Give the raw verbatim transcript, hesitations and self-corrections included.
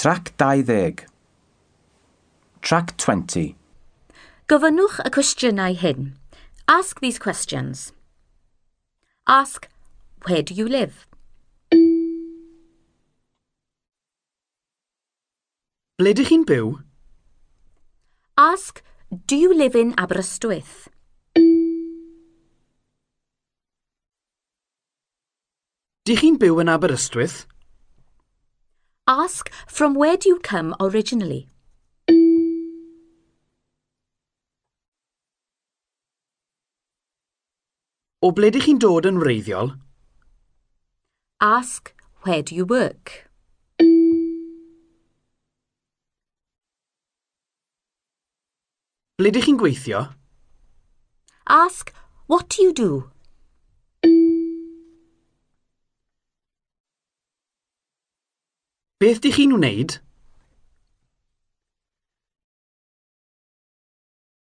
Trac dau-ddeg. Trac twenty. Gofynnwch y cwestiynau hyn. Ask these questions. Ask, where do you live? Ble dych chi'n byw? Ask, do you live in Aberystwyth? Dych chi'n byw yn Aberystwyth? Ask, from where do you come originally? O ble dych chi'n dod yn wreiddiol? Ask, where do you work? Ble dych chi'n gweithio? Ask, what do you do? Beth dych chi'n wneud?